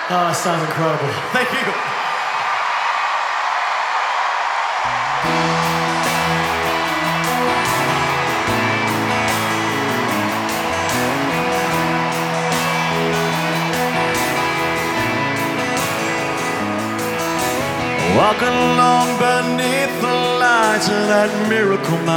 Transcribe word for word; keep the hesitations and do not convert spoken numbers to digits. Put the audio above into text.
Oh, it sounds incredible. Thank you. Walking along beneath the lights of that miracle mountain.